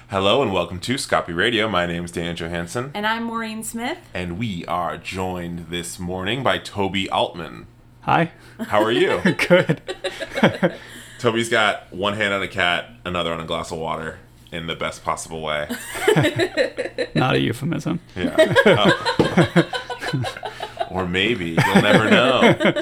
Hello and welcome to Scopy Radio. My name is Dan Johansson. And I'm Maureen Smith. And we are joined this morning by Toby Altman. Hi. How are you? Good. Toby's got one hand on a cat, another on a glass of water, in the best possible way. Not a euphemism. Yeah. Or maybe. You'll never know.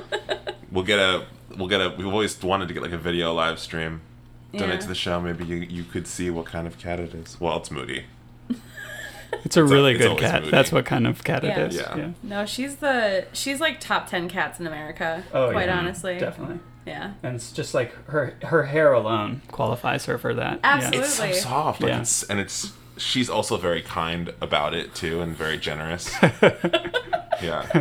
We've always wanted to get like a video live stream. Donate to the show. Maybe you could see what kind of cat it is. Well, it's Moody. It's a really good always cat. Moody. That's what kind of cat Yeah. it is. Yeah. No, she's like top 10 cats in America. Oh, quite yeah. honestly. Definitely. Yeah. And it's just like her hair alone qualifies her for that. Absolutely. It's so soft. Like Yeah. she's also very kind about it too, and very generous. Yeah.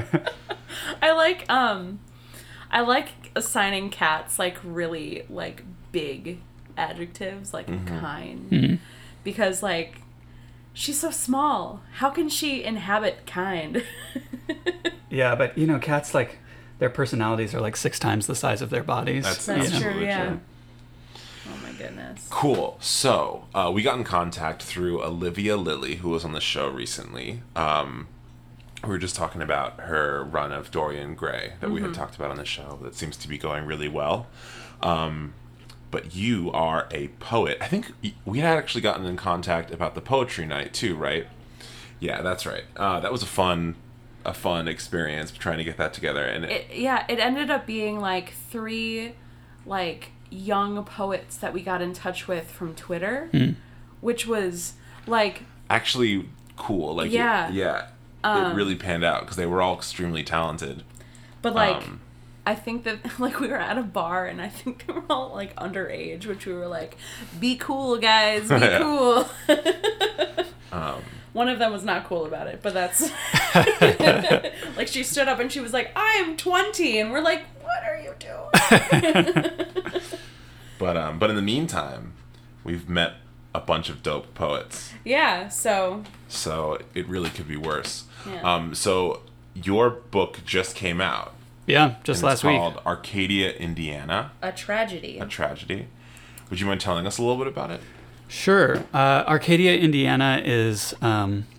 I like assigning cats like really like big adjectives like kind. Mm-hmm. Because like she's so small. How can she inhabit kind? Yeah, but cats, like, their personalities are like 6 times the size of their bodies. That's absolutely true, yeah. Oh my goodness. Cool. So, we got in contact through Olivia Lilly, who was on the show recently. We were just talking about her run of Dorian Gray that we had talked about on the show that seems to be going really well. But you are a poet. I think we had actually gotten in contact about the poetry night too, right? Yeah, that's right. That was a fun experience trying to get that together. And it ended up being like 3 like young poets that we got in touch with from Twitter, which was like actually cool. Like it really panned out because they were all extremely talented. But like I think that like we were at a bar and I think they were all like underage, which we were like, be cool guys, be cool. One of them was not cool about it, but that's like she stood up and she was like, I'm 20, and we're like, what are you doing? But in the meantime, we've met a bunch of dope poets. Yeah, so it really could be worse. Yeah. So your book just came out. Yeah, just last week. It's called Arcadia, Indiana. A Tragedy. Would you mind telling us a little bit about it? Sure. Arcadia, Indiana is, it's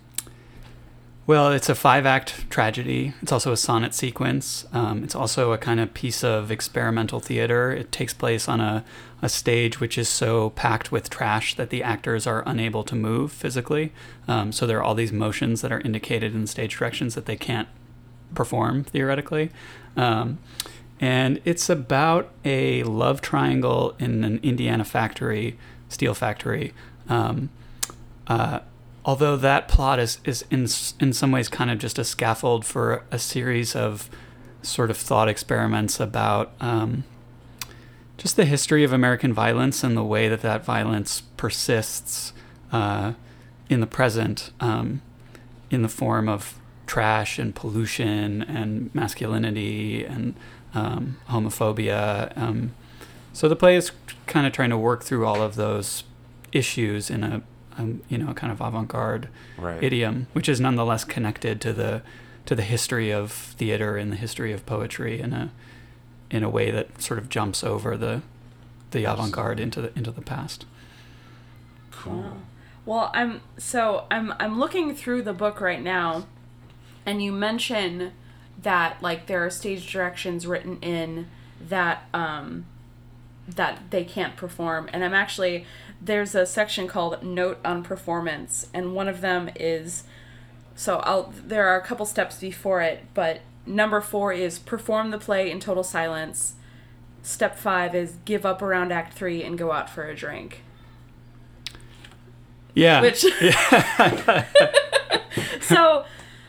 a 5-act tragedy. It's also a sonnet sequence. It's also a kind of piece of experimental theater. It takes place on a stage which is so packed with trash that the actors are unable to move physically. So there are all these motions that are indicated in stage directions that they can't perform theoretically. And it's about a love triangle in an Indiana steel factory. Although that plot is in some ways kind of just a scaffold for a series of sort of thought experiments about just the history of American violence and the way that violence persists in the present in the form of trash and pollution and masculinity and homophobia. So the play is kind of trying to work through all of those issues in a kind of avant-garde idiom, which is nonetheless connected to the history of theater and the history of poetry in a way that sort of jumps over the avant-garde into the past. Cool. Well, I'm looking through the book right now, and you mention that like there are stage directions written in that that they can't perform, and there's a section called Note on Performance, and one of them is there are a couple steps before it, but number 4 is perform the play in total silence. Step 5 is give up around Act 3 and go out for a drink. Yeah. Which so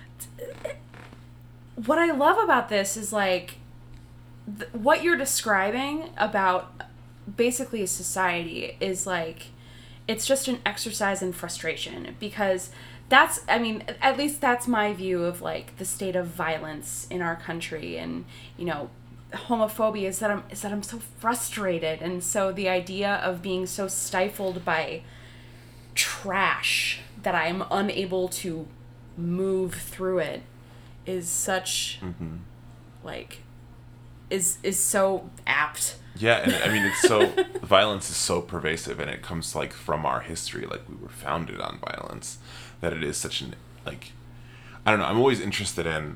what I love about this is like what you're describing about basically society is like it's just an exercise in frustration, because at least that's my view of like the state of violence in our country, and homophobia is that I'm so frustrated, and so the idea of being so stifled by trash that I'm unable to move through it is such like is so apt. Yeah, and I mean, it's so violence is so pervasive, and it comes like from our history, like we were founded on violence, that it is such an like, I don't know. I'm always interested in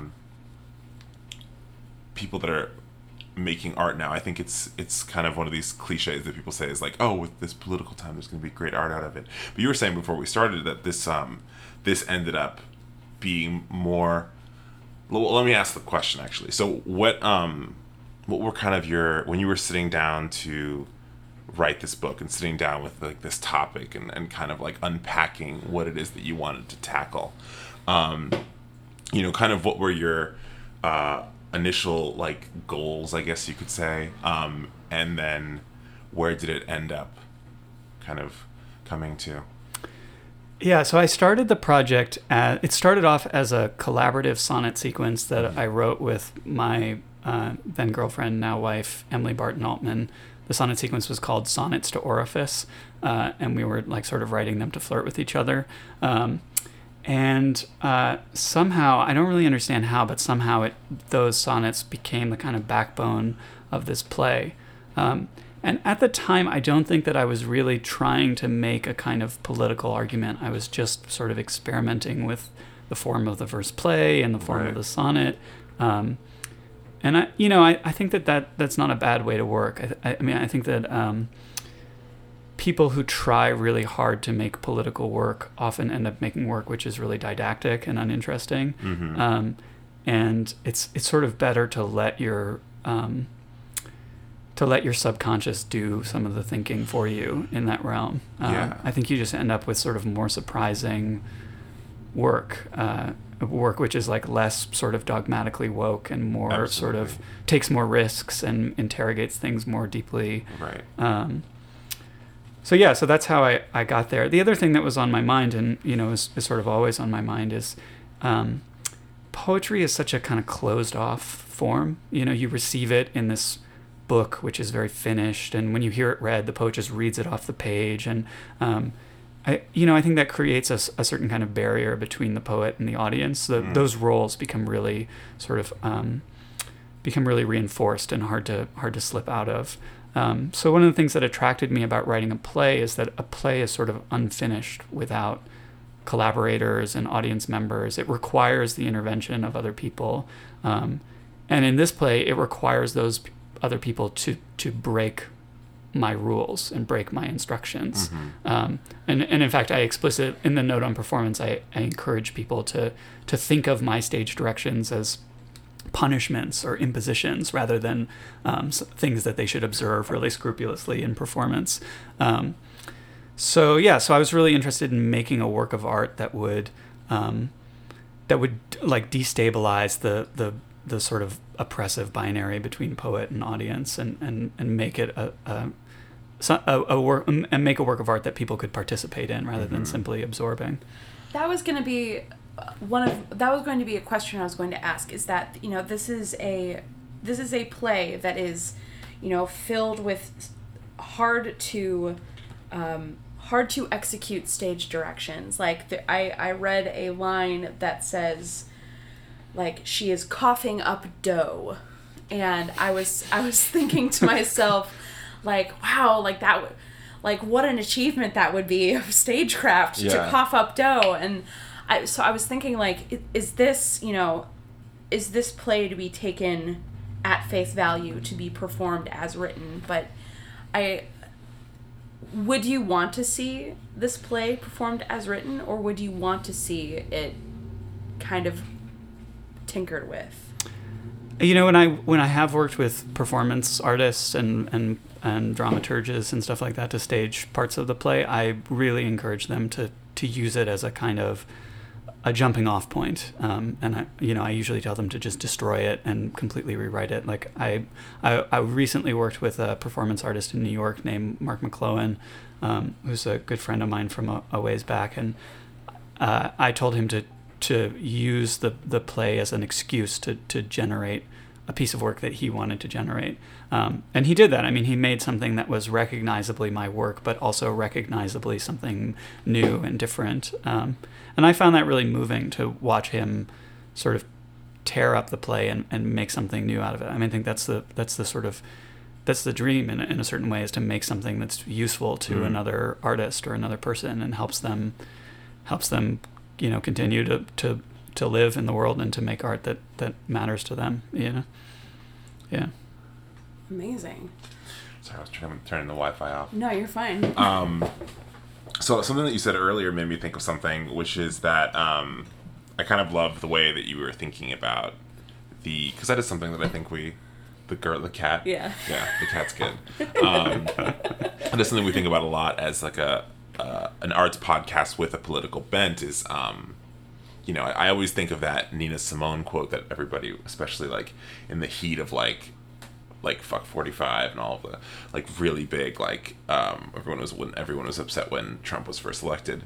people that are making art now. I think it's kind of one of these cliches that people say is like, oh, with this political time, there's going to be great art out of it. But you were saying before we started that this ended up being more. Well, let me ask the question actually. So what were kind of when you were sitting down to write this book and sitting down with like this topic and kind of like unpacking what it is that you wanted to tackle, kind of what were your initial like goals, I guess you could say, and then where did it end up kind of coming to? Yeah, so I started the project it started off as a collaborative sonnet sequence that I wrote with my then girlfriend, now wife, Emily Barton Altman. The sonnet sequence was called Sonnets to Orifice, and we were like sort of writing them to flirt with each other. And somehow, I don't really understand how, but somehow those sonnets became the kind of backbone of this play. And at the time, I don't think that I was really trying to make a kind of political argument. I was just sort of experimenting with the form of the verse play and the form of the sonnet. And I think that's not a bad way to work. I mean, I think that people who try really hard to make political work often end up making work which is really didactic and uninteresting. Mm-hmm. And it's sort of better to let your subconscious do some of the thinking for you in that realm. I think you just end up with sort of more surprising work which is like less sort of dogmatically woke and more Absolutely. Sort of takes more risks and interrogates things more deeply. Right. So that's how I got there. The other thing that was on my mind and, is sort of always on my mind is poetry is such a kind of closed off form. You receive it in this book, which is very finished. And when you hear it read, the poet just reads it off the page. And, I think that creates a certain kind of barrier between the poet and the audience. Those roles become really sort of, become really reinforced and hard to slip out of. So one of the things that attracted me about writing a play is that a play is sort of unfinished without collaborators and audience members. It requires the intervention of other people. And in this play, it requires those other people to break my rules and break my instructions. Mm-hmm. And in fact, I explicit in the note on performance, I encourage people to think of my stage directions as punishments or impositions rather than things that they should observe really scrupulously in performance. So I was really interested in making a work of art that would like destabilize the sort of oppressive binary between poet and audience and make it a work and make a work of art that people could participate in rather than simply absorbing. That was going to be a question I was going to ask, is that this is a play that is filled with hard to execute stage directions. Like I read a line that says like she is coughing up dough, and I was thinking to myself like, wow, like that like what an achievement that would be of stagecraft to cough up dough. And I was thinking like, is this play to be taken at face value to be performed as written? But would you want to see this play performed as written, or would you want to see it kind of tinkered with? When I have worked with performance artists and dramaturgists and stuff like that to stage parts of the play, I really encourage them to use it as a kind of a jumping off point. And I usually tell them to just destroy it and completely rewrite it. Like I recently worked with a performance artist in New York named Mark McClowan, who's a good friend of mine from a ways back. And I told him to use the play as an excuse to generate a piece of work that he wanted to generate. And he did that. I mean, he made something that was recognizably my work, but also recognizably something new and different. And I found that really moving to watch him sort of tear up the play and make something new out of it. I mean, I think that's the dream in a certain way, is to make something that's useful to another artist or another person and helps them, continue to live in the world and to make art that matters to them, Yeah. Amazing. Sorry, I was turning the Wi-Fi off. No, you're fine. So something that you said earlier made me think of something, which is that I kind of love the way that you were thinking about because that is something that I think the cat. Yeah. Yeah, the cat's good. And that's something we think about a lot as like an arts podcast with a political bent is, I always think of that Nina Simone quote that everybody, especially like in the heat of like fuck 45 and all of the like really big everyone was upset when Trump was first elected,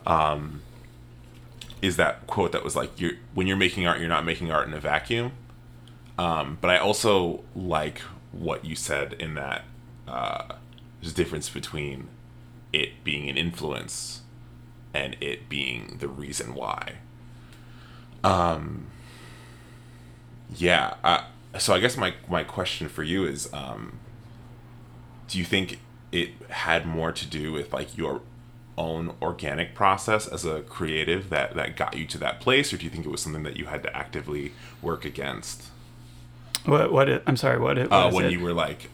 is that quote that was like, when you're making art, you're not making art in a vacuum. But I also like what you said in that there's a difference between it being an influence and it being the reason why. So I guess my question for you is, do you think it had more to do with like your own organic process as a creative that got you to that place, or do you think it was something that you had to actively work against? I'm sorry, what when you were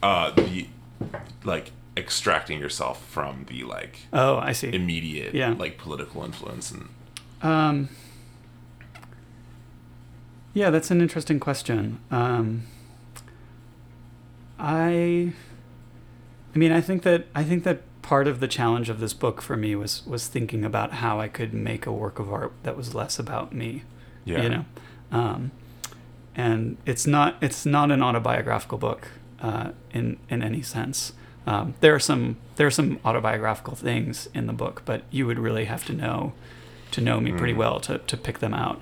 like extracting yourself from the like I see immediate like political influence and yeah, that's an interesting question. I think that part of the challenge of this book for me was thinking about how I could make a work of art that was less about me. And it's not an autobiographical book in any sense. There are some autobiographical things in the book, but you would really have to know me pretty well to pick them out.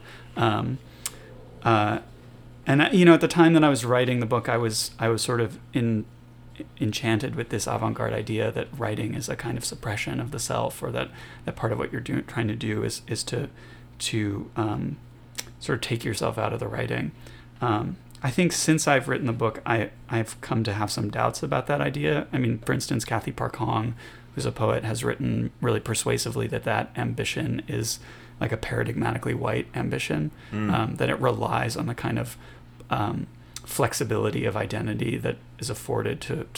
And at the time that I was writing the book, I was sort of enchanted with this avant-garde idea that writing is a kind of suppression of the self, or that part of what you're trying to do is to sort of take yourself out of the writing. I think since I've written the book, I've come to have some doubts about that idea. I mean, for instance, Cathy Park Hong, who's a poet, has written really persuasively that ambition is like a paradigmatically white ambition, that it relies on the kind of flexibility of identity that is afforded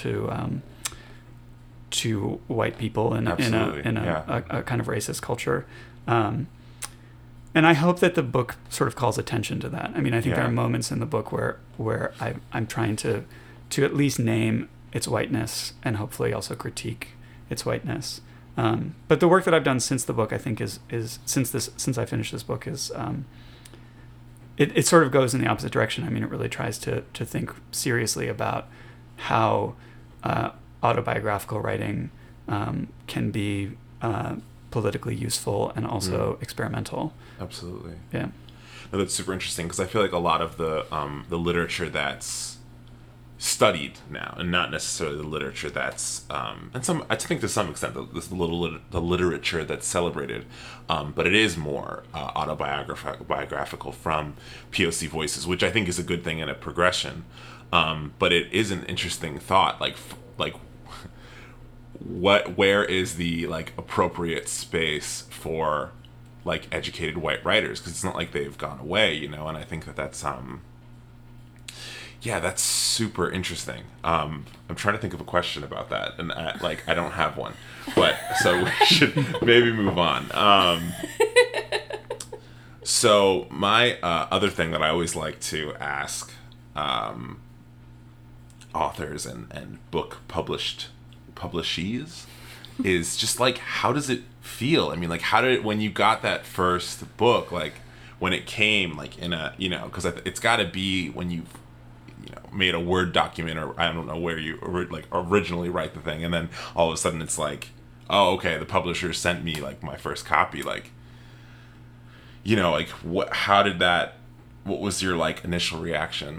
to white people in a kind of racist culture. And I hope that the book sort of calls attention to that. I mean, I think there are moments in the book where I'm trying to at least name its whiteness and hopefully also critique its whiteness. But the work that I've done since the book, I think, is since I finished this book, is it sort of goes in the opposite direction. I mean, it really tries to think seriously about how autobiographical writing can be politically useful and also experimental. Absolutely. Yeah. No, that's super interesting, because I feel like a lot of the literature that's studied now, and not necessarily the literature that's I think to some extent the literature that's celebrated, but it is more autobiographical from POC voices, which I think is a good thing and a progression. But it is an interesting thought, like where is the like appropriate space for like educated white writers, because it's not like they've gone away, and I think that's that's super interesting. I'm trying to think of a question about that, and I don't have one, but so we should maybe move on. So my other thing that I always like to ask authors and book publishees is just like, how does it feel? I mean, like, how did it, when you got that first book, like when it came, like in a, because it's got to be when you've made a Word document, or I don't know where you originally write the thing, and then all of a sudden it's like, oh, okay, the publisher sent me like my first copy, like, like how did that, what was your like initial reaction?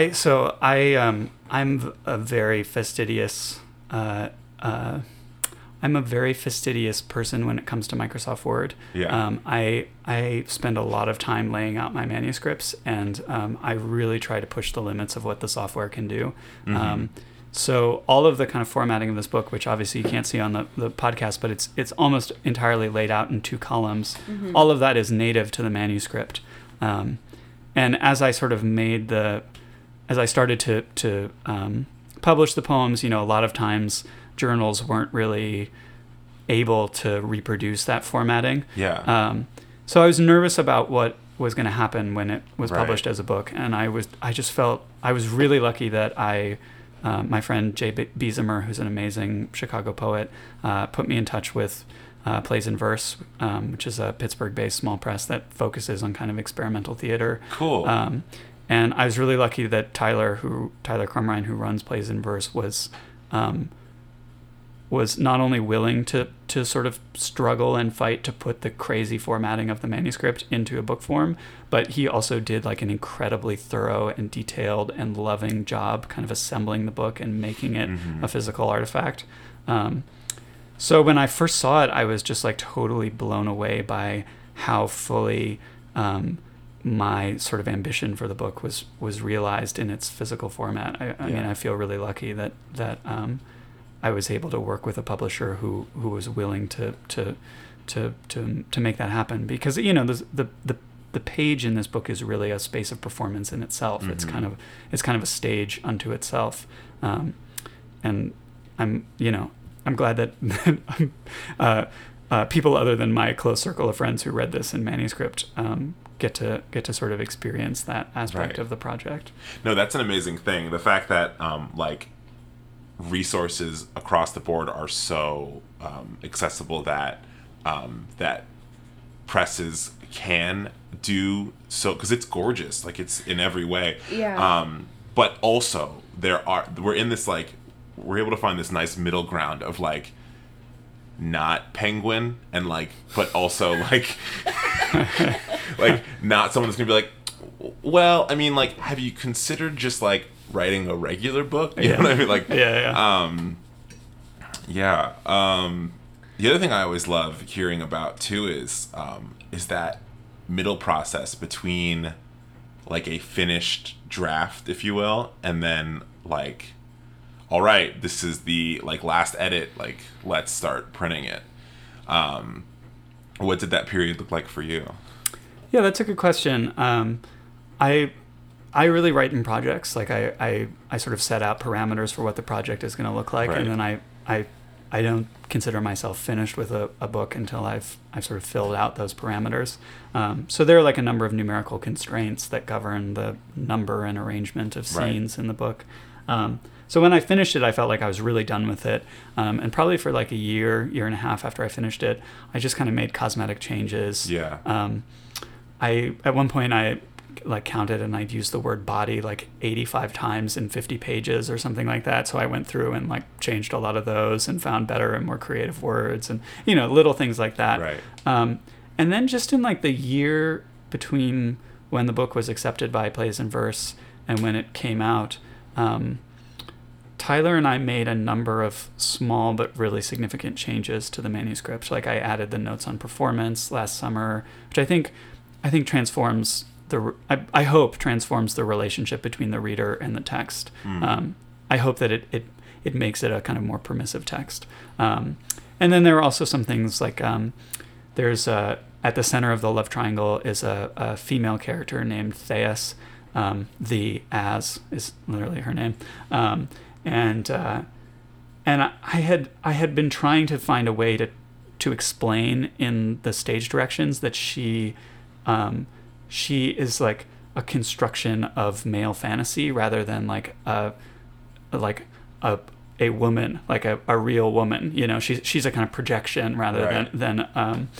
I'm a very fastidious I'm a very fastidious person when it comes to Microsoft Word. Yeah. I spend a lot of time laying out my manuscripts, and I really try to push the limits of what the software can do. So all of the kind of formatting of this book, which obviously you can't see on the podcast, but it's almost entirely laid out in 2 columns. All of that is native to the manuscript. And as I sort of as I started to publish the poems, a lot of times journals weren't really able to reproduce that formatting. Yeah. So I was nervous about what was going to happen when it was published as a book, and I just felt I was really lucky that my friend Jay Biesemer, who's an amazing Chicago poet, put me in touch with Plays in Verse, which is a Pittsburgh-based small press that focuses on kind of experimental theater. Cool. And I was really lucky that Tyler Crumrine, who runs Plays in Verse, was not only willing to sort of struggle and fight to put the crazy formatting of the manuscript into a book form, but he also did like an incredibly thorough and detailed and loving job kind of assembling the book and making it a physical artifact. So when I first saw it, I was just like totally blown away by how fully my sort of ambition for the book was realized in its physical format. I mean, I feel really lucky that I was able to work with a publisher who was willing to make that happen, because the page in this book is really a space of performance in itself. It's kind of a stage unto itself, and I'm glad that people other than my close circle of friends who read this in manuscript get to sort of experience that aspect of the project. No, that's an amazing thing. The fact that resources across the board are so accessible that that presses can do so, because it's gorgeous, like it's in every way. But also we're able to find this nice middle ground of like not Penguin and like, but also like like not someone that's gonna be like, well, I mean, like, have you considered just like writing a regular book? You know what I mean? Like, the other thing I always love hearing about too is that middle process between like a finished draft, if you will, and then like, all right, this is the like last edit, like let's start printing it. What did that period look like for you? Yeah, that's a good question. I really write in projects. Like I sort of set out parameters for what the project is going to look like, and then I don't consider myself finished with a book until I've sort of filled out those parameters. So there are like a number of numerical constraints that govern the number and arrangement of scenes in the book. So when I finished it, I felt like I was really done with it. And probably for like a year and a half after I finished it, I just kind of made cosmetic changes. At one point I like counted and I'd used the word body like 85 times in 50 pages or something like that. So I went through and like changed a lot of those and found better and more creative words and, little things like that. And then just in like the year between when the book was accepted by Plays in Verse and when it came out, Tyler and I made a number of small but really significant changes to the manuscript. Like I added the notes on performance last summer, which I think transforms I hope transforms the relationship between the reader and the text. I hope that it makes it a kind of more permissive text. And then there are also some things like there's at the center of the love triangle is a female character named Theas. The As is literally her name. And I had been trying to find a way to explain in the stage directions that she is like a construction of male fantasy rather than like a woman, like a real woman. She's a kind of projection rather than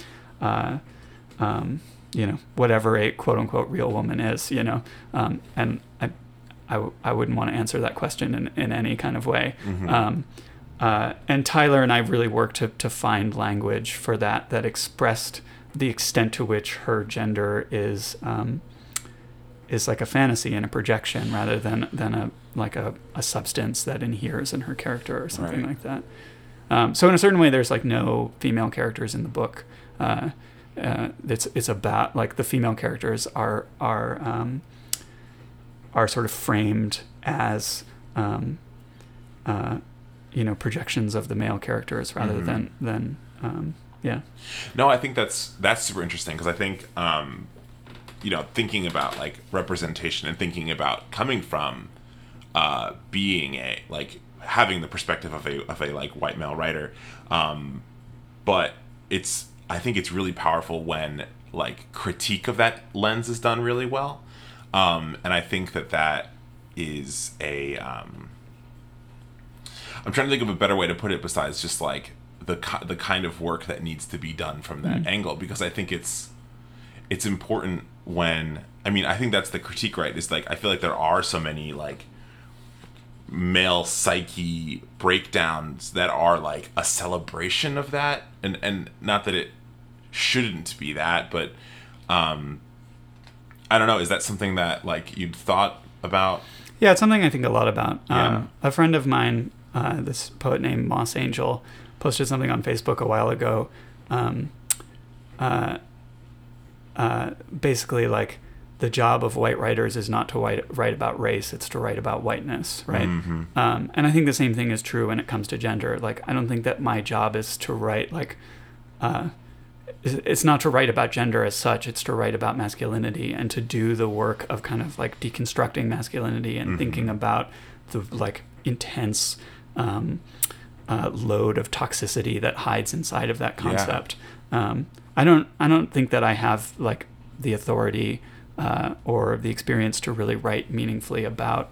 whatever a quote unquote real woman is. And I wouldn't want to answer that question in any kind of way. And Tyler and I really worked to find language for that expressed the extent to which her gender is like a fantasy and a projection rather than a substance that inheres in her character or something like that. So in a certain way, there's like no female characters in the book. It's about like the female characters are sort of framed as projections of the male characters rather than yeah. No, I think that's super interesting because I think thinking about like representation and thinking about coming from being a like having the perspective of a like white male writer, but I think it's really powerful when like critique of that lens is done really well, and I think that is a I'm trying to think of a better way to put it besides just like the kind of work that needs to be done from that angle, because I think it's important when I think that's the critique, right? Is like I feel like there are so many like male psyche breakdowns that are like a celebration of that, and not that it shouldn't be that, but I don't know, is that something that like you'd thought about? Yeah, it's something I think a lot about. Yeah. A friend of mine, this poet named Moss Angel, posted something on Facebook a while ago, basically like the job of white writers is not to write about race, it's to write about whiteness, right? Mm-hmm. And I think the same thing is true when it comes to gender. Like, I don't think that my job is to write like, it's not to write about gender as such, it's to write about masculinity and to do the work of kind of like deconstructing masculinity and thinking about the like intense load of toxicity that hides inside of that concept. Yeah. I don't think that I have like the authority or the experience to really write meaningfully about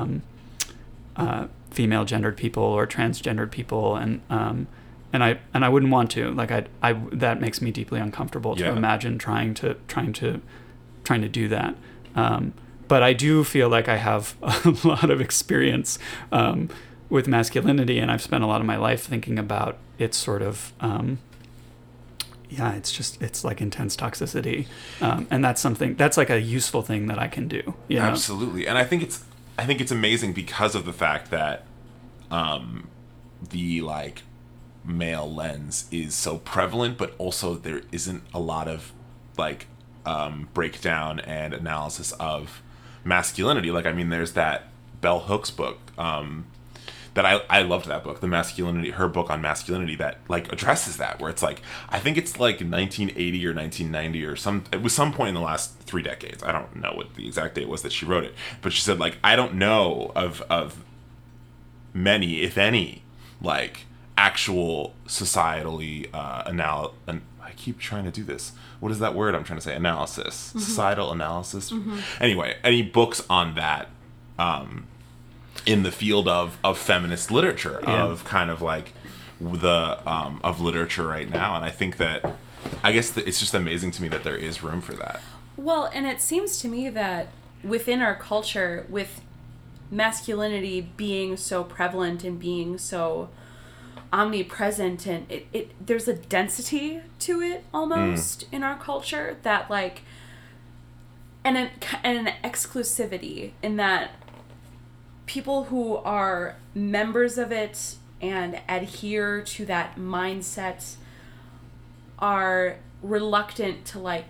female gendered people or transgendered people, and I wouldn't want to. Like I that makes me deeply uncomfortable to imagine trying to do that. But I do feel like I have a lot of experience with masculinity, and I've spent a lot of my life thinking about its sort of it's like intense toxicity, and that's like a useful thing that I can do. You know? Absolutely, and I think it's amazing because of the fact that the like male lens is so prevalent, but also there isn't a lot of like breakdown and analysis of masculinity. Like, I mean, there's that Bell Hooks book that I loved, that book, her book on masculinity, that like addresses that, where it's like, I think it's like 1980 or 1990 or it was some point in the last 3 decades. I don't know what the exact date was that she wrote it, but she said like, I don't know of many, if any, like actual societally and I keep trying to do this. What is that word I'm trying to say? Analysis. Mm-hmm. Societal analysis. Mm-hmm. Anyway, any books on that in the field of feminist literature, of kind of like the of literature right now. And I think that, I guess that it's just amazing to me that there is room for that. Well, and it seems to me that within our culture, with masculinity being so prevalent and being so omnipresent, and it there's a density to it almost in our culture that like, and an exclusivity in that people who are members of it and adhere to that mindset are reluctant to like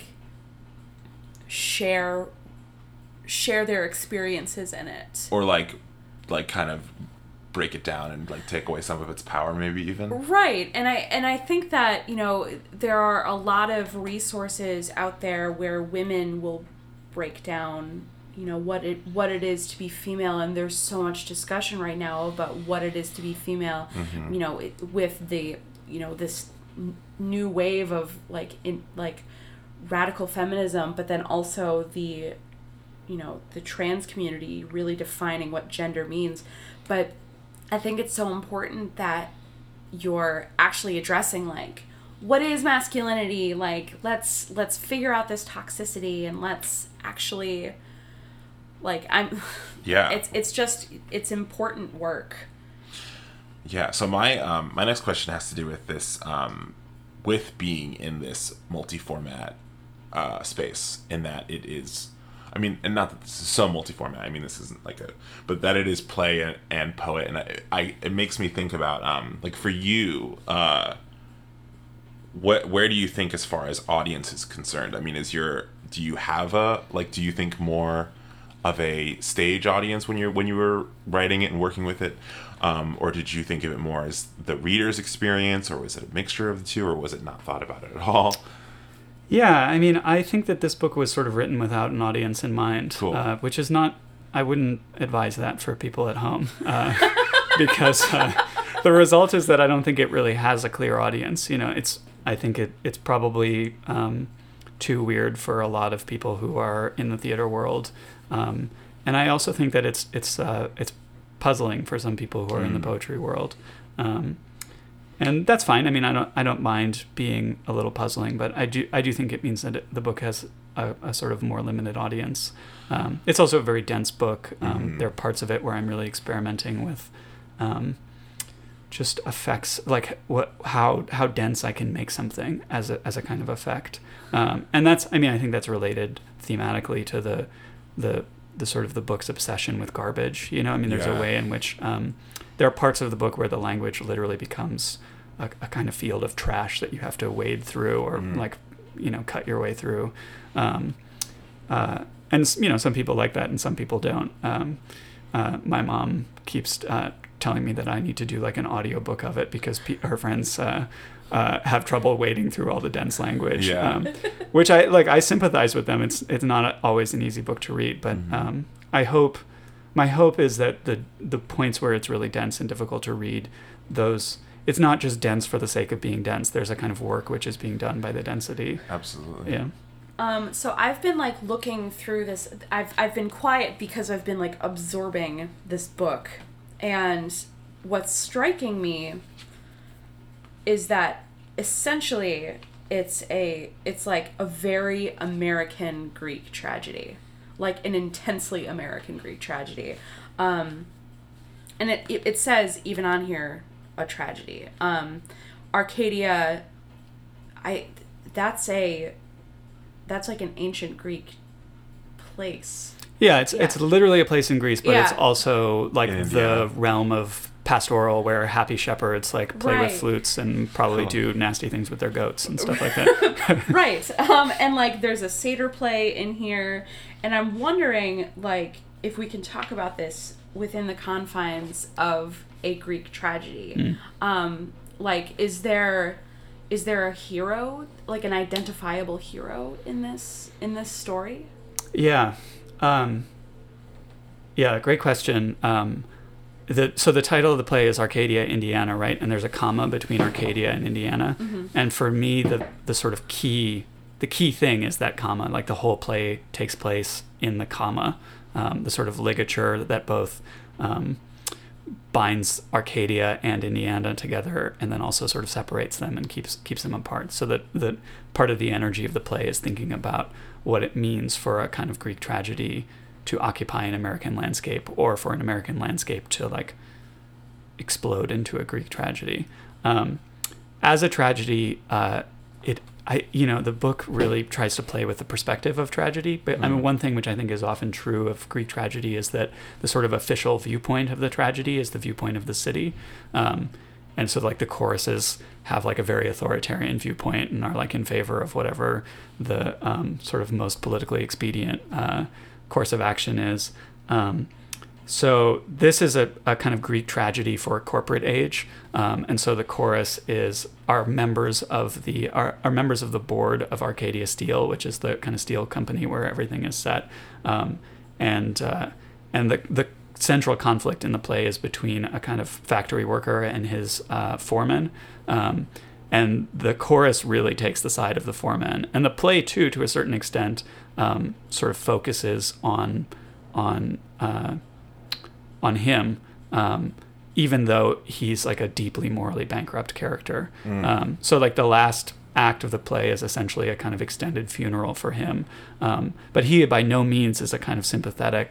share their experiences in it, or like kind of break it down and like take away some of its power, maybe even. Right. And I think that, you know, there are a lot of resources out there where women will break down, you know, what it is to be female, and there's so much discussion right now about what it is to be female. Mm-hmm. You know, with the, you know, this new wave of like radical feminism, but then also the, you know, the trans community really defining what gender means. But I think it's so important that you're actually addressing like, what is masculinity? Like, let's figure out this toxicity, and let's actually it's important work. Yeah. So my next question has to do with this, with being in this multi-format space, in that it is I mean, and not that this is so multi-format. I mean, this isn't like but that it is play and poet, and it makes me think about like for you, where do you think as far as audience is concerned? I mean, do you have do you think more of a stage audience when you were writing it and working with it, or did you think of it more as the reader's experience, or was it a mixture of the two, or was it not thought about it at all? Yeah, I mean, I think that this book was sort of written without an audience in mind, Cool. Which is not, I wouldn't advise that for people at home, because the result is that I don't think it really has a clear audience. I think it's probably too weird for a lot of people who are in the theater world, and I also think that it's puzzling for some people who are in the poetry world. And that's fine. I mean, I don't mind being a little puzzling, but I do think it means that the book has a sort of more limited audience. It's also a very dense book. There are parts of it where I'm really experimenting with just effects, like how dense I can make something as a kind of effect. And that's, I mean, I think that's related thematically to the sort of the book's obsession with garbage. I mean, there's a way in which there are parts of the book where the language literally becomes a kind of field of trash that you have to wade through or cut your way through. And some people like that and some people don't. My mom keeps telling me that I need to do like an audiobook of it because her friends have trouble wading through all the dense language. Which I sympathize with them. It's not always an easy book to read, but my hope is that the points where it's really dense and difficult to read, it's not just dense for the sake of being dense. There's a kind of work which is being done by the density. Absolutely. Yeah. So I've been like looking through this. I've been quiet because I've been like absorbing this book, and what's striking me is that essentially it's like a very American Greek tragedy, like an intensely American Greek tragedy, and it says even on here a tragedy. Arcadia, that's like an ancient Greek place. Yeah, it's literally a place in Greece, but it's also like in the realm of pastoral where happy shepherds like play with flutes and probably do nasty things with their goats and stuff like that. Right. And like there's a satyr play in here, and I'm wondering like if we can talk about this within the confines of a Greek tragedy. Like is there a hero, like an identifiable hero in this story? Yeah. Great question. So the title of the play is Arcadia, Indiana, right? And there's a comma between Arcadia and Indiana. Mm-hmm. And for me, the sort of key thing is that comma. Like the whole play takes place in the comma, the sort of ligature that both binds Arcadia and Indiana together, and then also sort of separates them and keeps them apart. So that part of the energy of the play is thinking about what it means for a kind of Greek tragedy to occupy an American landscape, or for an American landscape to like explode into a Greek tragedy. As a tragedy, the book really tries to play with the perspective of tragedy. But I mean, one thing which I think is often true of Greek tragedy is that the sort of official viewpoint of the tragedy is the viewpoint of the city. And so like the choruses have like a very authoritarian viewpoint and are like in favor of whatever the sort of most politically expedient course of action is. So this is a kind of Greek tragedy for a corporate age, and so the chorus are members of the board of Arcadia Steel, which is the kind of steel company where everything is set, and the central conflict in the play is between a kind of factory worker and his foreman, and the chorus really takes the side of the foreman, and the play too, to a certain extent, sort of focuses on him, even though he's like a deeply morally bankrupt character. So like the last act of the play is essentially a kind of extended funeral for him. But he by no means is a kind of sympathetic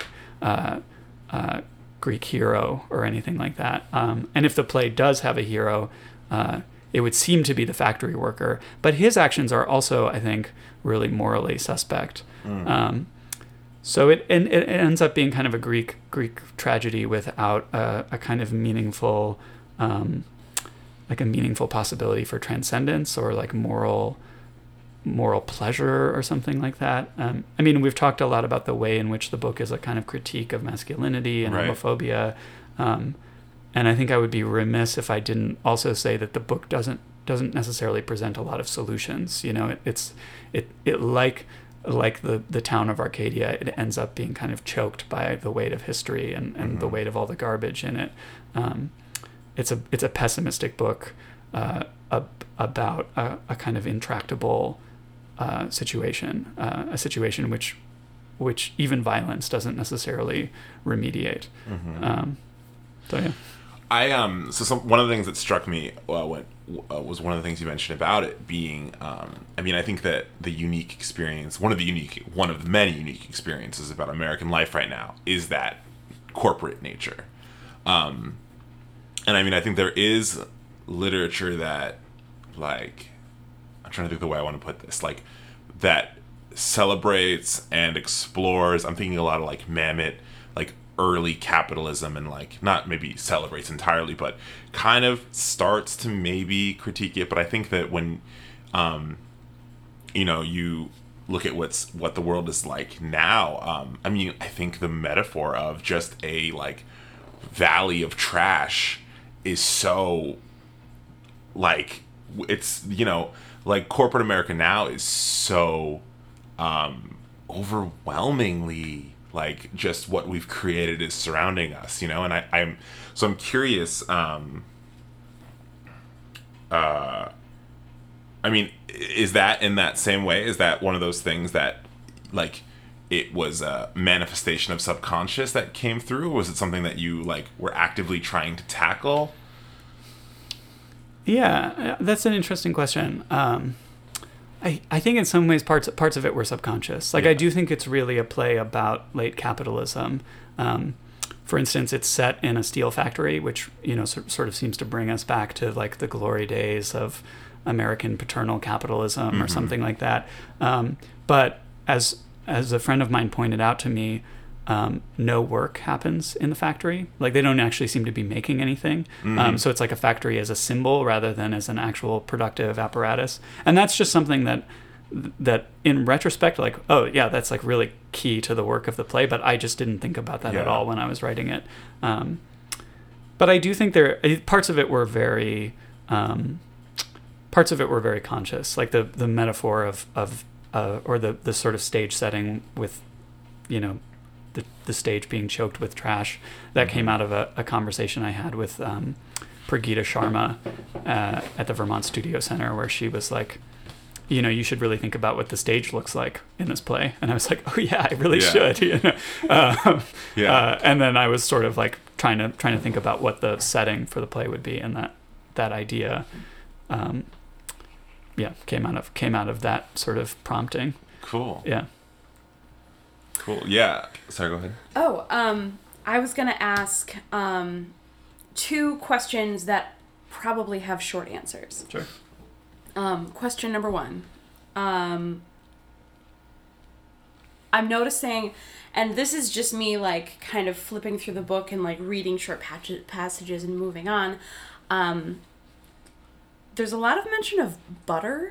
Greek hero or anything like that. And if the play does have a hero, it would seem to be the factory worker. But his actions are also, I think, really morally suspect. So it ends up being kind of a Greek tragedy without a kind of meaningful, like a meaningful possibility for transcendence or like moral pleasure or something like that. I mean, we've talked a lot about the way in which the book is a kind of critique of masculinity and Right. homophobia, and I think I would be remiss if I didn't also say that the book doesn't necessarily present a lot of solutions. You know, it like the town of Arcadia, it ends up being kind of choked by the weight of history and the weight of all the garbage in it. It's a pessimistic book about a kind of intractable situation, a situation which even violence doesn't necessarily remediate. So yeah. One of the things that struck me was one of the things you mentioned about it being, I mean, I think that the unique experience, one of the many unique experiences about American life right now is that corporate nature. And I mean, I think there is literature that, like, I'm trying to think the way I want to put this, like, that celebrates and explores, I'm thinking a lot of, like, Mamet, like, early capitalism, and, like, not maybe celebrates entirely, but kind of starts to maybe critique it. But I think that when, you know, you look at what the world is like now, I mean, I think the metaphor of just a, like, valley of trash is so, like, it's, you know, like, corporate America now is so overwhelmingly, like, just what we've created is surrounding us, you know. And I'm curious, I mean, is that in that same way, is that one of those things that, like, it was a manifestation of subconscious that came through? Was it something that you, like, were actively trying to tackle? Yeah, that's an interesting question. I think in some ways parts of it were subconscious. Like, yeah. I do think it's really a play about late capitalism. For instance, it's set in a steel factory, which, you know, sort of seems to bring us back to, like, the glory days of American paternal capitalism or something like that. But as a friend of mine pointed out to me, no work happens in the factory. Like, they don't actually seem to be making anything. So it's like a factory as a symbol rather than as an actual productive apparatus. And that's just something that in retrospect, like, oh yeah, that's, like, really key to the work of the play, but I just didn't think about that at all when I was writing it. But I do think parts of it were very conscious, like the metaphor of or the sort of stage setting with, you know, the stage being choked with trash. That came out of a conversation I had with Pragita Sharma at the Vermont Studio Center, where she was like, you know, you should really think about what the stage looks like in this play. And I was like, oh yeah, I really should. You know? And then I was sort of, like, trying to think about what the setting for the play would be, and that idea came out of that sort of prompting. Cool. Yeah. Cool. Yeah. Sorry, go ahead. Oh, I was going to ask two questions that probably have short answers. Sure. Question number one. I'm noticing, and this is just me, like, kind of flipping through the book and, like, reading short passages and moving on. There's a lot of mention of butter.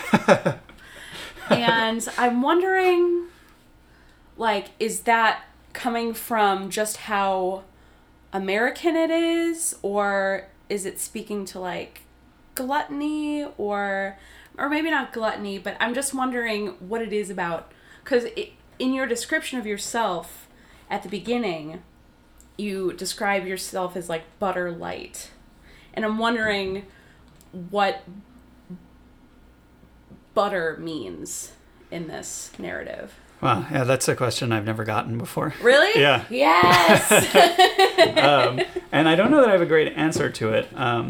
And I'm wondering, like, is that coming from just how American it is, or is it speaking to, like, gluttony, or maybe not gluttony, but I'm just wondering what it is about, because in your description of yourself at the beginning, you describe yourself as, like, butter light, and I'm wondering what butter means in this narrative. Wow, yeah, that's a question I've never gotten before. Really? Yeah. Yes. And I don't know that I have a great answer to it.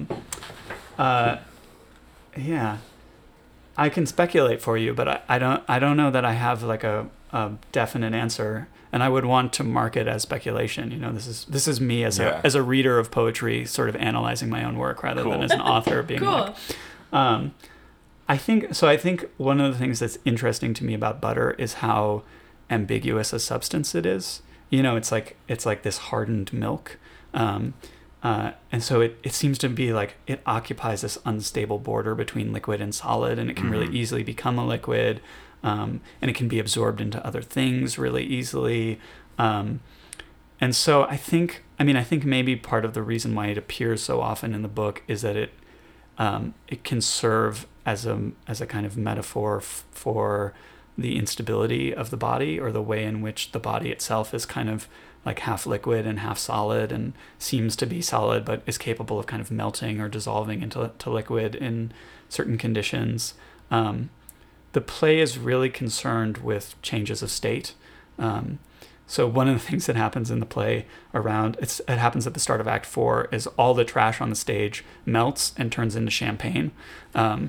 Yeah, I can speculate for you, but I don't know that I have, like, a definite answer. And I would want to mark it as speculation. You know, this is me as a reader of poetry, sort of analyzing my own work rather than as an author being cool. Like. I think one of the things that's interesting to me about butter is how ambiguous a substance it is. You know, it's like this hardened milk. And so it seems to be like it occupies this unstable border between liquid and solid, and it can really easily become a liquid, and it can be absorbed into other things really easily. And so I think maybe part of the reason why it appears so often in the book is that it can serve as a kind of metaphor for the instability of the body, or the way in which the body itself is kind of like half liquid and half solid, and seems to be solid but is capable of kind of melting or dissolving into liquid in certain conditions. The play is really concerned with changes of state. So one of the things that happens in the play it happens at the start of Act 4 is all the trash on the stage melts and turns into champagne. Sure,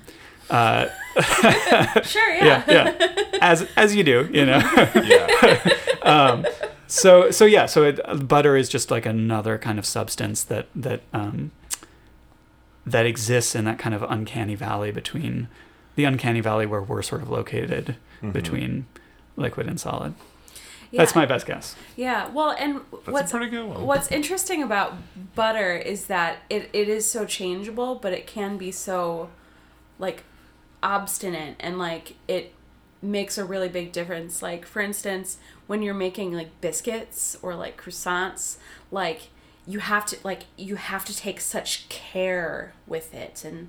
yeah. Yeah. As you do, you know. Yeah. So butter is just like another kind of substance that exists in that kind of uncanny valley where we're sort of located between liquid and solid. Yeah. That's my best guess. Yeah. Well, and That's a pretty good one. What's interesting about butter is that it is so changeable, but it can be so like obstinate, and like it makes a really big difference. Like, for instance, when you're making like biscuits or like croissants, like you have to take such care with it. And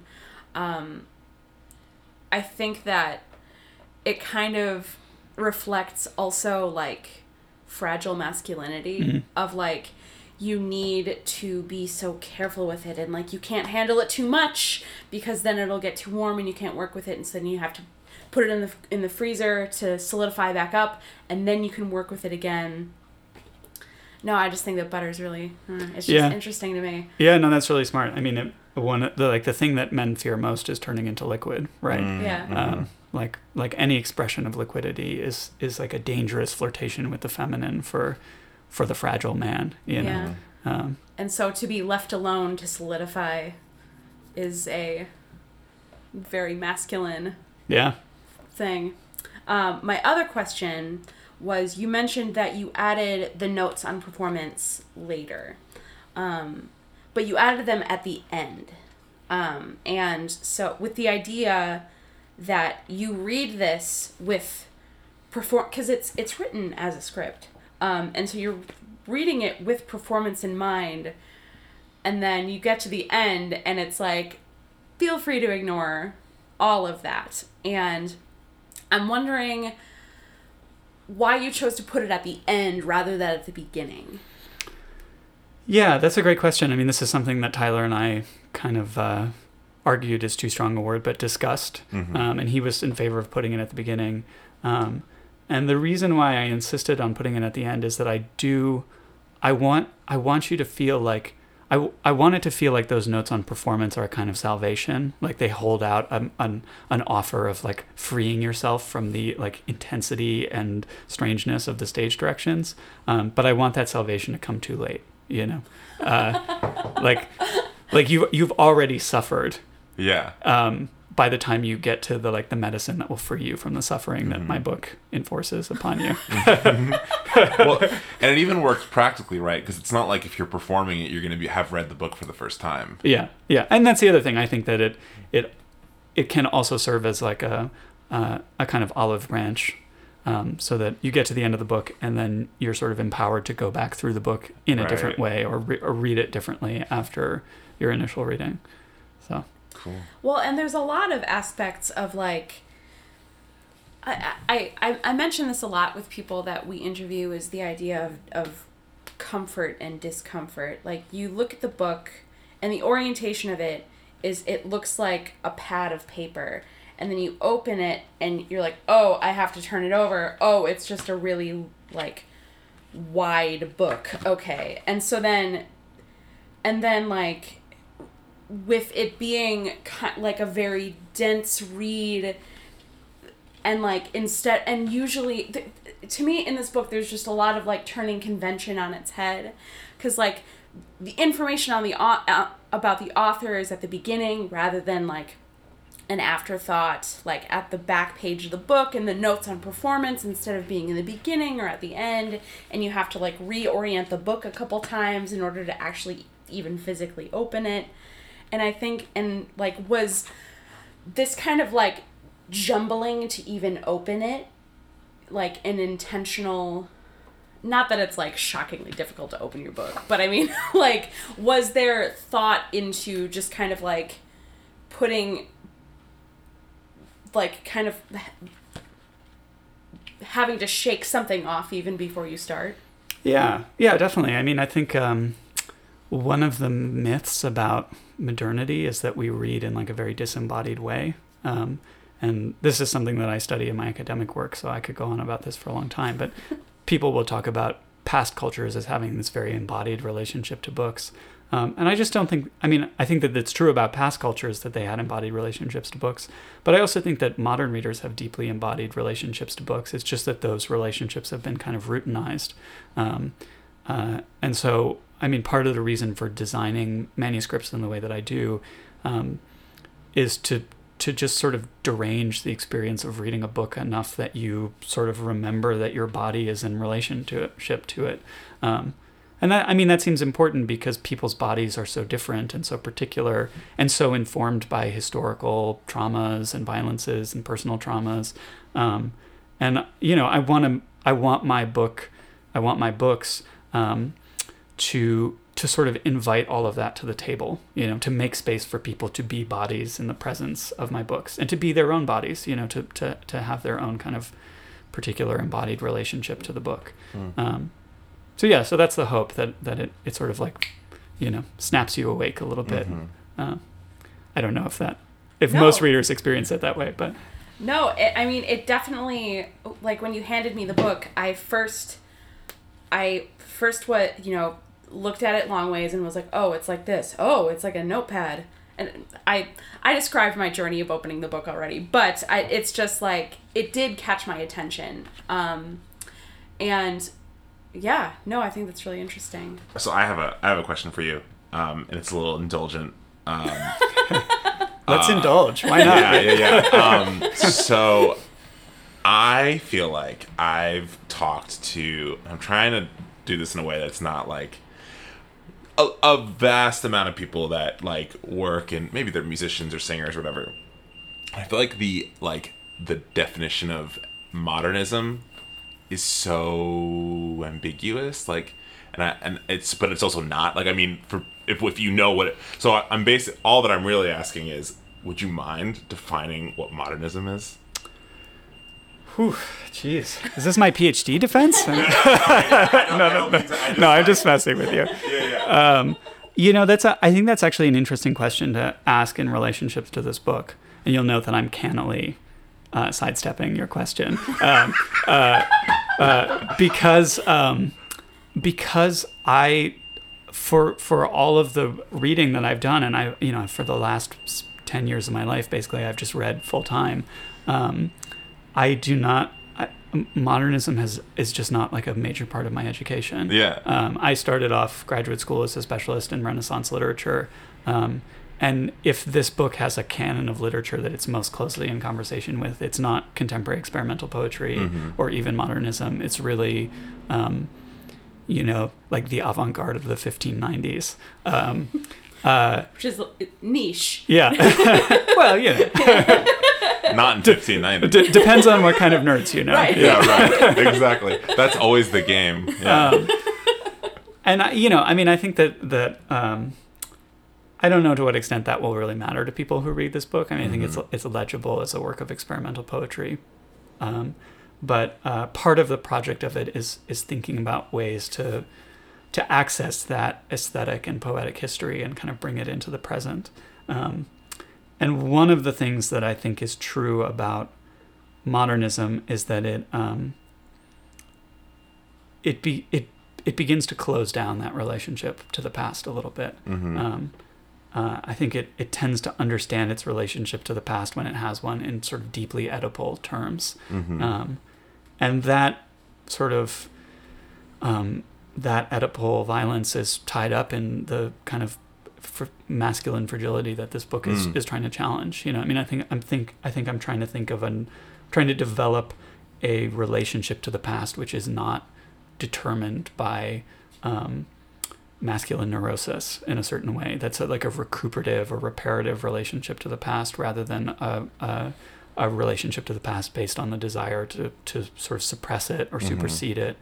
I think that it kind of reflects also like fragile masculinity of like, you need to be so careful with it, and like you can't handle it too much because then it'll get too warm and you can't work with it, and so then you have to put it in the freezer to solidify back up, and then you can work with it again. No, I just think that butter is really it's just interesting to me. Yeah, no, that's really smart. I mean, the thing that men fear most is turning into liquid, right? Yeah. Like any expression of liquidity is like a dangerous flirtation with the feminine for the fragile man, you know. Yeah. And so to be left alone to solidify is a very masculine thing. My other question was, you mentioned that you added the notes on performance later, but you added them at the end. And so with the idea that you read this with because it's written as a script. And so you're reading it with performance in mind, and then you get to the end and it's like, feel free to ignore all of that. And I'm wondering why you chose to put it at the end rather than at the beginning. Yeah, that's a great question. I mean, this is something that Tyler and I kind of argued is too strong a word, but discussed. And he was in favor of putting it at the beginning. And the reason why I insisted on putting it at the end is that I want you to feel like, I want it to feel like those notes on performance are a kind of salvation. Like they hold out an offer of like freeing yourself from the like intensity and strangeness of the stage directions. But I want that salvation to come too late, you know? Like you've already suffered. Yeah. By the time you get to the medicine that will free you from the suffering that my book enforces upon you. Well, and it even works practically, right? Because it's not like if you're performing it, you're going to have read the book for the first time. Yeah, and that's the other thing. I think that it can also serve as like a kind of olive branch, so that you get to the end of the book and then you're sort of empowered to go back through the book in a different way, or read it differently after your initial reading. So. Cool. Well, and there's a lot of aspects of like, I mention this a lot with people that we interview, is the idea of comfort and discomfort. Like, you look at the book and the orientation of it is, it looks like a pad of paper, and then you open it and you're like, oh, I have to turn it over. Oh, it's just a really like wide book. Okay. And so then like, with it being like a very dense read, and like instead, and usually to me in this book there's just a lot of like turning convention on its head, because like the information on the about the author is at the beginning rather than like an afterthought, like at the back page of the book and the notes on performance instead of being in the beginning or at the end, and you have to like reorient the book a couple times in order to actually even physically open it. And I think, and like, was this kind of like jumbling to even open it like an intentional, not that it's like shockingly difficult to open your book, but I mean, like, was there thought into just kind of like putting, like, kind of having to shake something off even before you start? Yeah, definitely. I mean, I think one of the myths about modernity is that we read in like a very disembodied way. And this is something that I study in my academic work, so I could go on about this for a long time. But people will talk about past cultures as having this very embodied relationship to books. And I just don't think, I mean, I think that it's true about past cultures that they had embodied relationships to books. But I also think that modern readers have deeply embodied relationships to books. It's just that those relationships have been kind of routinized. And so, I mean, part of the reason for designing manuscripts in the way that I do is to just sort of derange the experience of reading a book enough that you sort of remember that your body is in relationship to it. And that, I mean, that seems important because people's bodies are so different and so particular and so informed by historical traumas and violences and personal traumas. And, you know, I want my books to sort of invite all of that to the table, you know, to make space for people to be bodies in the presence of my books and to be their own bodies, you know, to have their own kind of particular embodied relationship to the book. So that's the hope that it sort of like, you know, snaps you awake a little bit. I don't know if most readers experience it that way, but. No, I mean, it definitely, like when you handed me the book, I first looked at it long ways and was like, oh, it's like this. Oh, it's like a notepad. And I described my journey of opening the book already, but it's just like, it did catch my attention. And yeah, no, I think that's really interesting. So I have a question for you, and it's a little indulgent. Let's indulge. Why not? Yeah. So I feel like I'm trying to do this in a way that's not like a vast amount of people that like work and maybe they're musicians or singers or whatever. I feel like the definition of modernism is so ambiguous, like, and it's also not, like, I mean, if you know what it, so I'm basically, all that I'm really asking is, would you mind defining what modernism is? Whew, jeez. Is this my PhD defense? No, I'm just messing with you. Yeah. You know, I think that's actually an interesting question to ask in relationships to this book. And you'll note that I'm cannily sidestepping your question. Because I, for all of the reading that I've done, and for the last 10 years of my life, basically, I've just read full time. Modernism is just not like a major part of my education. Yeah. I started off graduate school as a specialist in Renaissance literature. And if this book has a canon of literature that it's most closely in conversation with, it's not contemporary experimental poetry or even modernism. It's really, like the avant-garde of the 1590s. Which is niche. Yeah. Well, Not in 1590. Depends on what kind of nerds you know. Right. Yeah, right. Exactly. That's always the game. Yeah. And I think that I don't know to what extent that will really matter to people who read this book. I mean, I think it's legible as a work of experimental poetry. But part of the project of it is thinking about ways to access that aesthetic and poetic history and kind of bring it into the present. And one of the things that I think is true about modernism is that it begins to close down that relationship to the past a little bit. I think it tends to understand its relationship to the past when it has one in sort of deeply Oedipal terms. And that sort of that Oedipal violence is tied up in the kind of masculine fragility that this book is trying to challenge. You know, I mean, I think I'm trying to think of trying to develop a relationship to the past which is not determined by masculine neurosis in a certain way. That's like a recuperative or reparative relationship to the past, rather than a relationship to the past based on the desire to sort of suppress it or supersede it.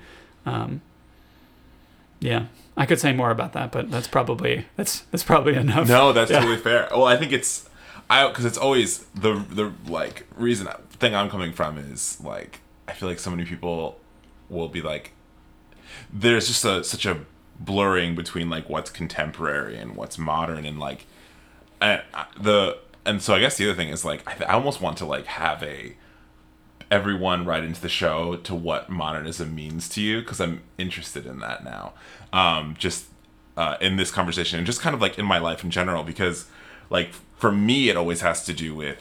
Yeah, I could say more about that, but that's probably enough. No, that's totally fair. Well, I think because it's always the like thing I'm coming from is like, I feel like so many people will be like, there's just such a blurring between like what's contemporary and what's modern, and like and so I guess the other thing is like, I almost want to like have everyone write into the show to what modernism means to you, because I'm interested in that now, just in this conversation and just kind of like in my life in general, because like for me it always has to do with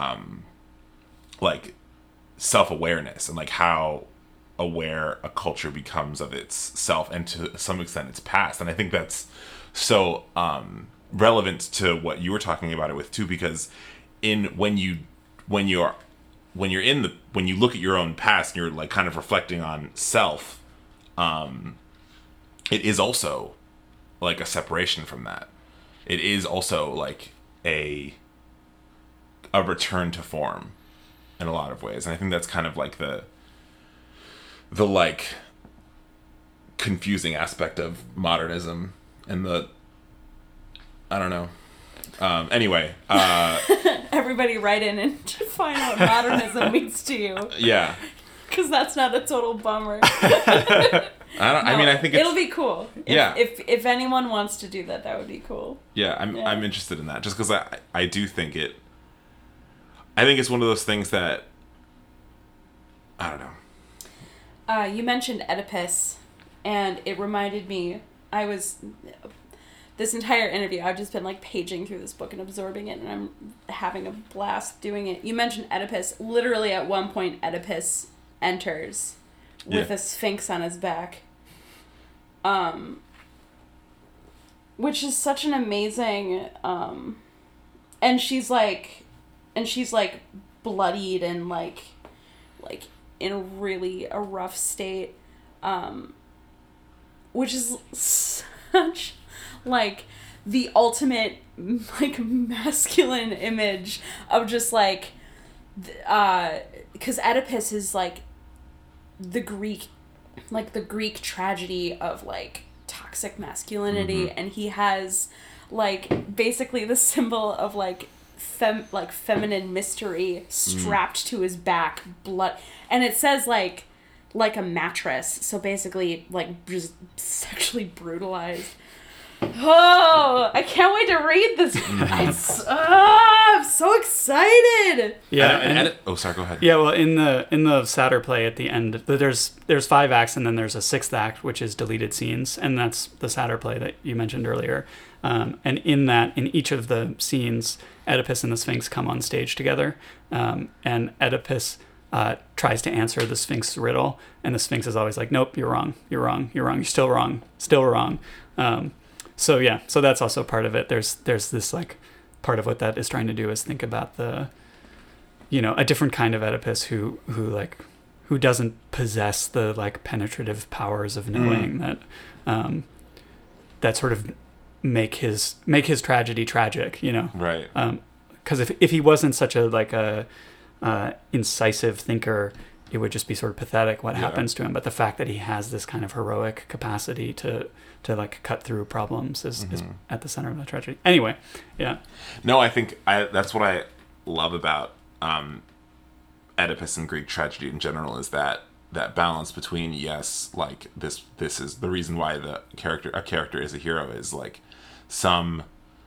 like self-awareness and like how aware a culture becomes of its self and to some extent its past. And I think that's so relevant to what you were talking about it with too, because when you look at your own past and you're like kind of reflecting on self, it is also like a separation from that. It is also like a return to form in a lot of ways. And I think that's kind of like the like confusing aspect of modernism and I don't know. Anyway, everybody write in and define what modernism means to you. Yeah. Because that's not a total bummer. I mean, I think it'll be cool. Yeah. If anyone wants to do that, that would be cool. Yeah, I'm interested in that, just because I do think I think it's one of those things that, I don't know. You mentioned Oedipus, and it reminded me, this entire interview, I've just been like paging through this book and absorbing it, and I'm having a blast doing it. You mentioned Oedipus. Literally at one point, Oedipus enters with a sphinx on his back. Which is such an amazing, and she's like bloodied and like in really a rough state, which is such like the ultimate like masculine image of just like, because Oedipus is like the Greek tragedy of like toxic masculinity, and he has like basically the symbol of like feminine mystery strapped to his back, blood, and it says like a mattress, so basically like just sexually brutalized. Oh, I can't wait to read this. I'm so excited. Yeah. Sorry, go ahead. Yeah, well, in the Satyr play at the end, there's 5 acts, and then there's a 6th act, which is deleted scenes, and that's the Satyr play that you mentioned earlier. And in each of the scenes, Oedipus and the Sphinx come on stage together, and Oedipus tries to answer the Sphinx's riddle, and the Sphinx is always like, "Nope, you're wrong. You're wrong. You're wrong. You're still wrong. Still wrong." So that's also part of it. There's this like part of what that is trying to do is think about the, a different kind of Oedipus who doesn't possess the like penetrative powers of knowing that sort of make his tragedy tragic, Right. Because if he wasn't such a incisive thinker, it would just be sort of pathetic what happens to him. But the fact that he has this kind of heroic capacity to like cut through problems is at the center of the tragedy. Anyway, yeah. No, I think that's what I love about Oedipus and Greek tragedy in general, is that balance between, yes, like this is the reason why a character is a hero, is like some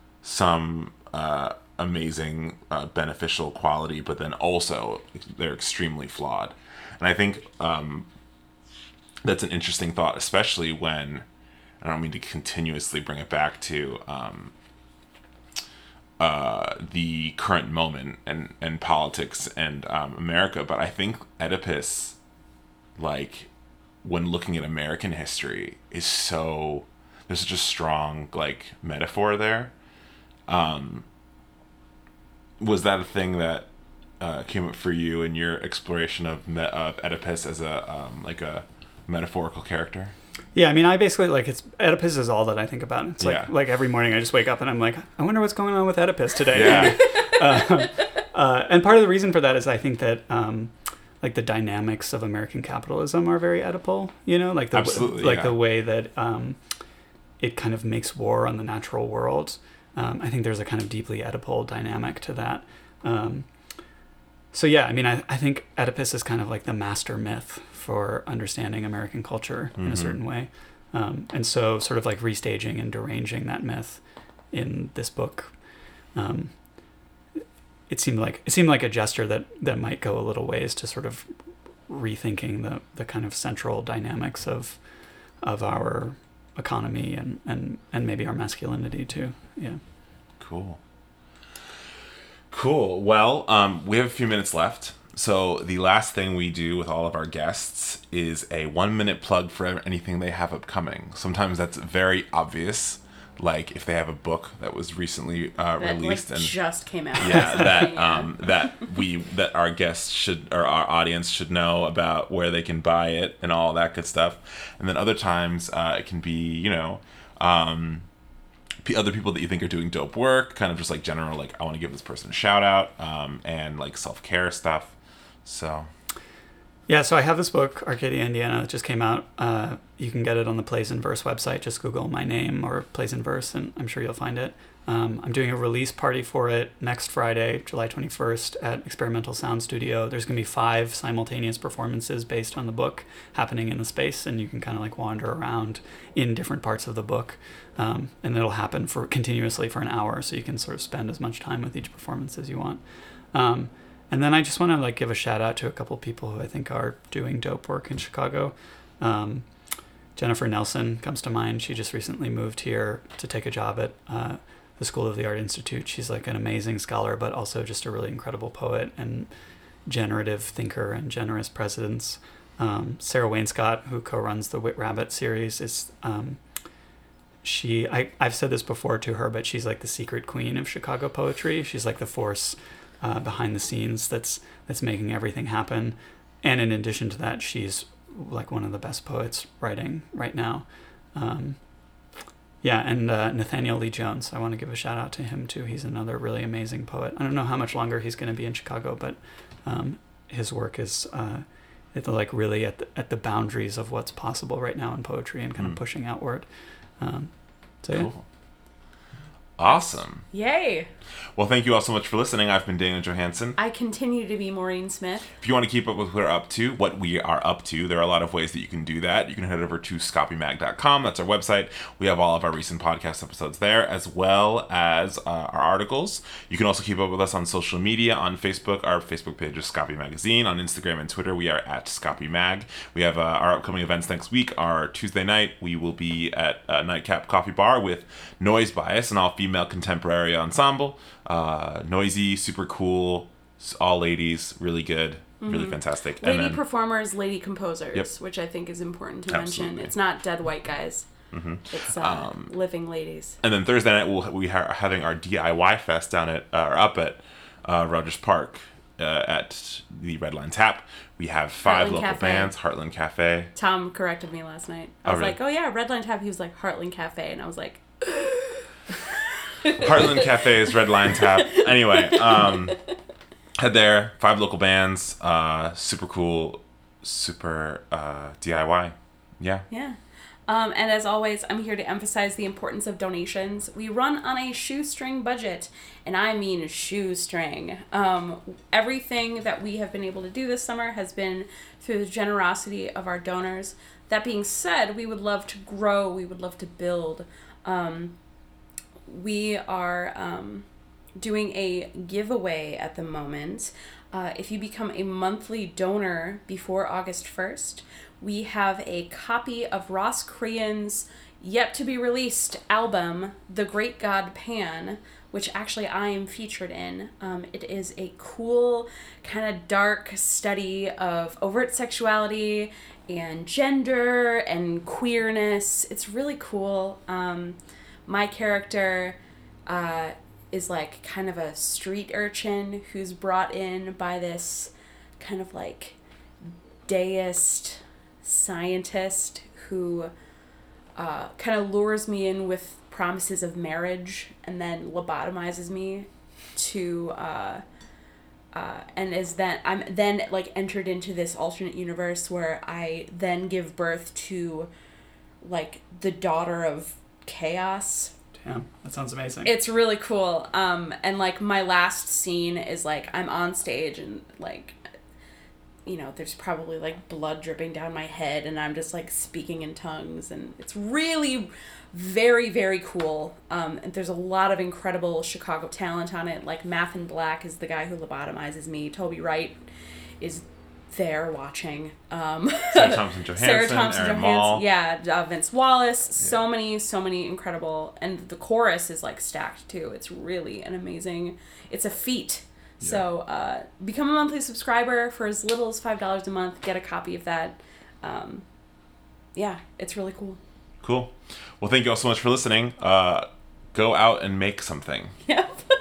amazing beneficial quality, but then also they're extremely flawed. And I think that's an interesting thought, especially when, I don't mean to continuously bring it back to the current moment and politics and America, but I think Oedipus, like when looking at American history, there's such a strong like metaphor there, Was that a thing that came up for you in your exploration of Oedipus as a like a metaphorical character? Yeah, I mean, I basically, like, it's Oedipus is all that I think about. It's Yeah. like every morning I just wake up and I'm like, I wonder what's going on with Oedipus today. Yeah. And part of the reason for that is I think that like the dynamics of American capitalism are very Oedipal, you know, like Absolutely, like yeah. the way that it kind of makes war on the natural world. I think there's a kind of deeply Oedipal dynamic to that. So yeah, I mean, I think Oedipus is kind of like the master myth for understanding American culture in a certain way. And so sort of like restaging and deranging that myth in this book, it seemed like a gesture that might go a little ways to sort of rethinking the kind of central dynamics of our economy and maybe our masculinity too. Yeah. Cool. Well, we have a few minutes left. So the last thing we do with all of our guests is a 1-minute plug for anything they have upcoming. Sometimes that's very obvious, like if they have a book that was recently released like and just came out. yeah, that our guests should, or our audience should know about where they can buy it and all that good stuff. And then other times it can be, you know, other people that you think are doing dope work, kind of just like general, like I want to give this person a shout out, and like self-care stuff. So yeah, so I have this book, Arcadia, Indiana, that just came out. You can get it on the Plays in Verse website. Just Google my name or Plays in Verse, and I'm sure you'll find it. I'm doing a release party for it next Friday, July 21st, at Experimental Sound Studio. There's going to be 5 simultaneous performances based on the book happening in the space, and you can kind of like wander around in different parts of the book. And it'll happen continuously for an hour, so you can sort of spend as much time with each performance as you want. And then I just want to like give a shout out to a couple people who I think are doing dope work in Chicago. Jennifer Nelson comes to mind. She just recently moved here to take a job at the School of the Art Institute. She's like an amazing scholar, but also just a really incredible poet and generative thinker and generous presence. Sarah Wainscott, who co-runs the Wit Rabbit series, is I've said this before to her, but she's like the secret queen of Chicago poetry. She's like the force behind the scenes that's making everything happen. And in addition to that, she's like one of the best poets writing right now. And Nathaniel Lee Jones, I want to give a shout out to him too. He's another really amazing poet. I don't know how much longer he's going to be in Chicago, but his work is like really at the boundaries of what's possible right now in poetry and kind of pushing outward. Cool. Awesome. Yay. Well, thank you all so much for listening. I've been Daniel Johansson. I continue to be Maureen Smith. If you want to keep up with what we are up to, there are a lot of ways that you can do that. You can head over to scopymag.com. That's our website. We have all of our recent podcast episodes there, as well as our articles. You can also keep up with us on social media. On Facebook, our Facebook page is Scopy Magazine. On Instagram and Twitter, we are at Scopy Mag. We have our upcoming events next week. Our Tuesday night, we will be at Nightcap Coffee Bar with Noise Bias, an all-female contemporary ensemble. Noisy, super cool, all ladies, really good, really fantastic. Lady performers, lady composers, Yep. which I think is important to Absolutely. mention. It's not dead white guys. It's living ladies. And then Thursday night, we are having our DIY fest down at up at Rogers Park at the Red Line Tap. We have 5 Heartland local Cafe. bands. Heartland Cafe. Tom corrected me last night. I was really? like, oh yeah, Redline Tap. He was like, Heartland Cafe. And I was like, Heartland Cafe is Red Line Tap. Anyway, head there. 5 local bands. Super cool. Super DIY. Yeah. yeah. And as always, I'm here to emphasize the importance of donations. We run on a shoestring budget, and I mean shoestring. Everything that we have been able to do this summer has been through the generosity of our donors. That being said, we would love to grow. We would love to build. We are doing a giveaway at the moment. If you become a monthly donor before August 1st, we have a copy of Ross Crean's yet-to-be-released album, The Great God Pan, which actually I am featured in. It is a cool, kind of dark study of overt sexuality and gender and queerness. It's really cool. My character is like kind of a street urchin who's brought in by this kind of like deist scientist who kind of lures me in with promises of marriage and then lobotomizes me to and is then I'm then like entered into this alternate universe where I then give birth to like the daughter of chaos. Damn, that sounds amazing. It's really cool. And like my last scene is like I'm on stage and like, you know, there's probably like blood dripping down my head and I'm just like speaking in tongues, and it's really very, very cool. And there's a lot of incredible Chicago talent on it. Like Mathin Black is the guy who lobotomizes me. Toby Wright is there watching. Sarah Thompson Johansson, Aaron Mall. Yeah, Vince Wallace. So many incredible. And the chorus is like stacked too. It's really an amazing, it's a feat. Yeah. So become a monthly subscriber for as little as $5 a month. Get a copy of that. Yeah, it's really cool. Cool. Well, thank you all so much for listening. Go out and make something. Yep.